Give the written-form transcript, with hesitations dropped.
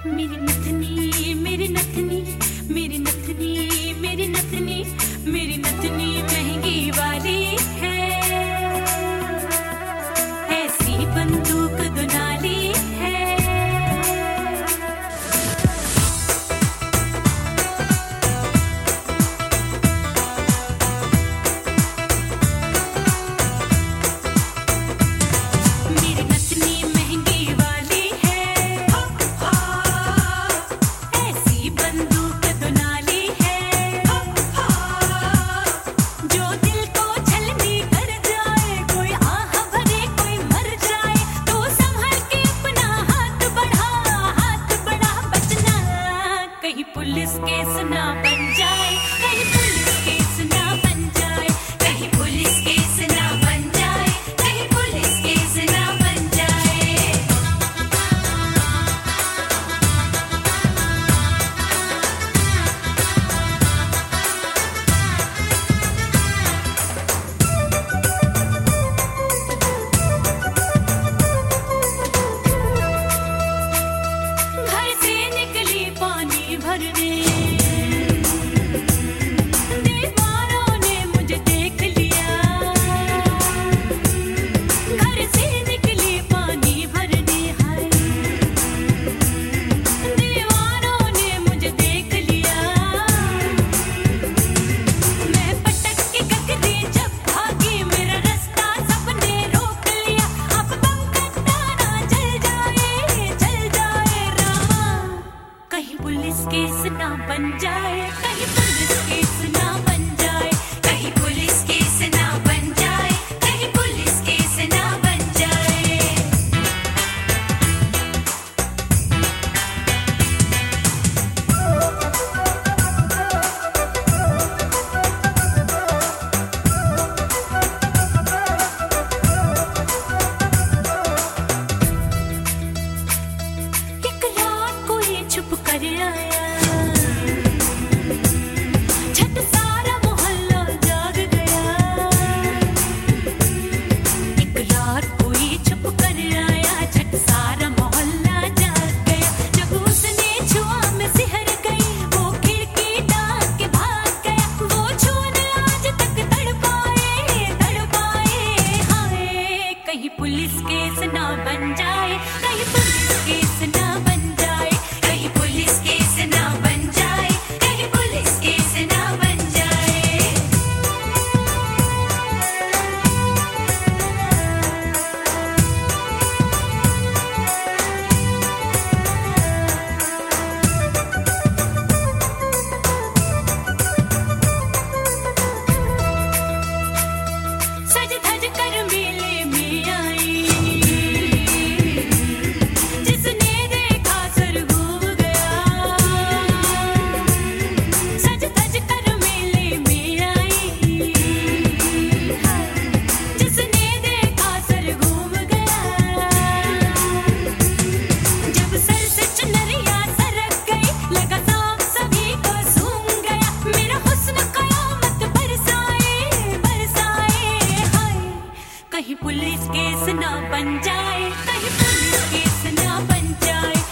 मेरी नथनी मेरी नथनी मेरी नथनी मेरी नथनी मेरी नथनी महंगी वाली है, ऐसी बंदूक दुनाली है। मेरी नथनी महंगी वाली है, ऐसी बंदूक दुनाली है, जो दिल को छलनी कर जाए, कोई आह भरे कोई मर जाए, तो संभल के अपना हाथ बढ़ा बचना, कहीं पुलिस केस ना बन जाए, कहीं पुलिस केस ना बन जाए, कहीं पुलिस केस ना बन जाए, कहीं पुलिस केस ना बन जाए। घर से निकली पानी भरने, दीवारों ने मुझे देख लिया। घर से निकली पानी भरने, हाय दीवारों ने मुझे देख लिया। मैं पटक के गगरी जब भागी, मेरा रास्ता सबने रोक लिया। अब बम खटाना जल जाए रामा, कहीं पुलिस केस ना बन जाए, कहीं पुलिस केस ना बन जाए, कहीं पुलिस केस ना बन जाए, कहीं पुलिस केस ना बन जाए। एक रात कोई छुप कर आया, झट सारा मोहल्ला जाग गया। एक रात कोई छुप कर आया, झट सारा मोहल्ला जाग गया। जब उसने छुआ मैं सिहर गई, वो खिड़की डाल के भाग गया। वो छूने आज तक तड़पाए हाय, कहीं पुलिस केस ना बन जाए, कहीं पुलिस केस ना बन जाए, कहीं पुलिस केस ना बन जाए, कहीं पुलिस केस ना बन जाए। सज धज कर मेले में आई, जिसने देखा सर घूम गया। सज धज कर मेले में आई, जिसने देखा सर घूम गया। जब सर से चुनरिया सरक गई, लगा सांप सभी को सूंघ गया। मेरा हुस्न कयामत बरसाए हाय, कहीं पुलिस केस ना बन जाए, कहीं पुलिस केस ना बन जाए,